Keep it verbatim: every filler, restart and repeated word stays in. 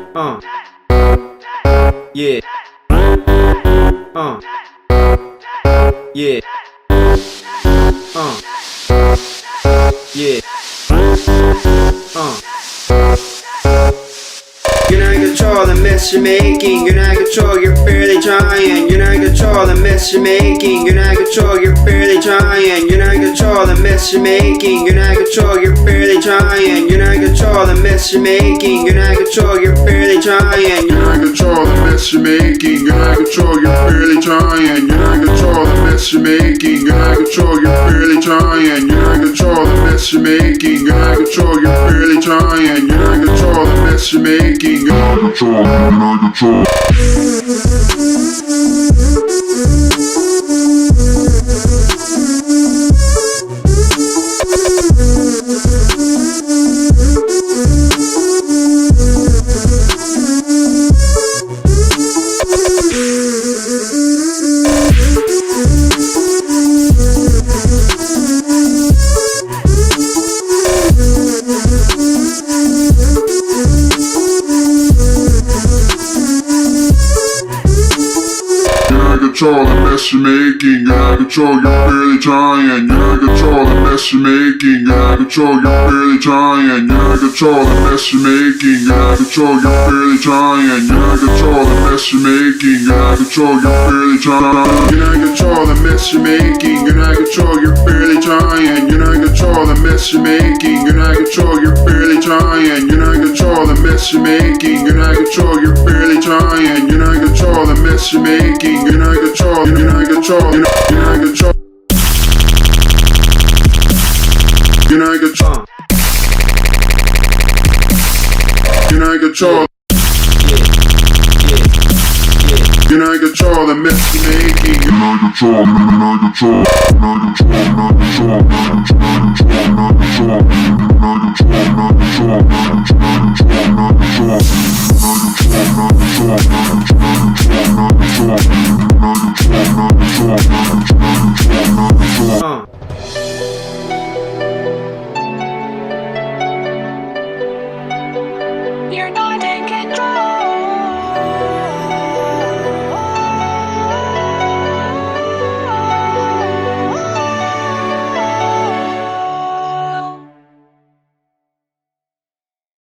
Uh. Yeah. Uh. Yeah. Uh. Yeah. Uh. You're not in control the mess you're making. You're not in control, you're barely trying. You're not in control the mess you're making. You're not in control, you're barely trying. You're not in control the mess you're making. You're not in control, you're barely trying. You're not in control the mess you're making. You're not in control, you're barely trying. You're not in control the mess you're making. You're not in control, you're barely trying. You're not in control the mess you're making. You're not in control, you're barely trying. You're not in control the mess you're making. You're not in control, you're barely trying. You're not in control the mess you're making. You're not in control, you're not in control. Control the mess you're making, you're not in control, you're barely trying. You're not in control the mess you're making, you're not in control, you're barely trying. You're not in control the mess you're making, you're not in control, you're barely trying. You're not in control the mess you're making, you're not in control, you're barely trying. You're not in control the mess you're making, you're not in control, you're barely trying. You're not in control the mess you're making, you're not in control, you're barely trying. You're not in control the mess you're making, you're not in control, you're barely trying. You're not in control the mess you're making, you're not in control, you're not in control, you're not, you're not in control. You're not in control. You're not in control. You're not in control the mess you're making. You're not in control, you're not in control, you're not in control, you're not in control, you're not in control.